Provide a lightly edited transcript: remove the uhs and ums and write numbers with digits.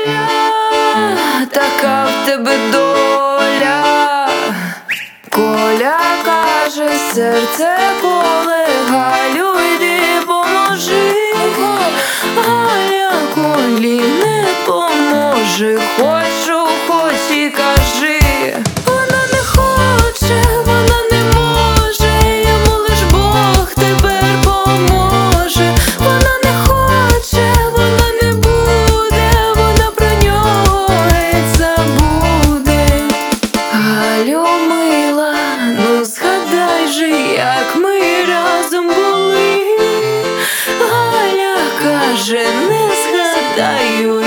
Галя, така в тебе доля. Коля каже, серце коле, Галю, йди поможи. Галя Колі не поможе, хочу, хоч і кажи. Вона не хоче, вона не може, йому лиш Бог тепер поможе. Вона не хоче, вона не буде, вона про нього геть забуде. Галю мила, ну згадай же, як ми разом були. Галя каже, не згадаю.